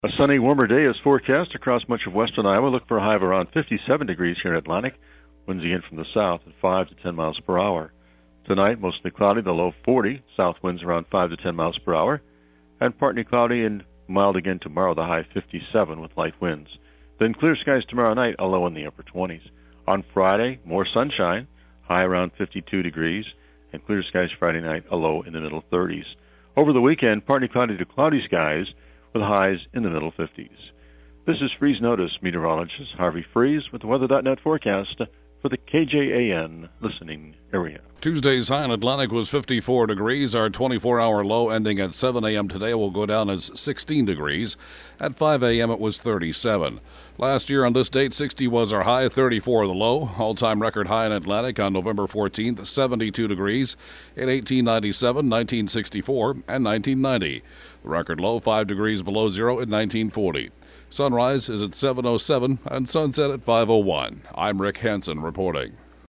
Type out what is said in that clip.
A sunny, warmer day is forecast across much of western Iowa. Look for a high of around 57 degrees here in Atlantic. Winds again from the south at 5 to 10 miles per hour. Tonight, mostly cloudy, the low 40. South winds around 5 to 10 miles per hour. And partly cloudy and mild again tomorrow, the high 57 with light winds. Then clear skies tomorrow night, a low in the upper 20s. On Friday, more sunshine, high around 52 degrees. And clear skies Friday night, a low in the middle 30s. Over the weekend, partly cloudy to cloudy skies with highs in the middle 50s. This is Freeze Notice meteorologist Harvey Freeze with the Weather.net forecast for the KJAN listening area. Tuesday's high in Atlantic was 54 degrees. Our 24-hour low ending at 7 a.m. today will go down as 16 degrees. At 5 a.m. it was 37. Last year on this date, 60 was our high, 34 the low. All-time record high in Atlantic on November 14th, 72 degrees in 1897, 1964, and 1990. The record low, 5 degrees below zero in 1940. Sunrise is at 7:07 and sunset at 5:01. I'm Rick Hansen reporting.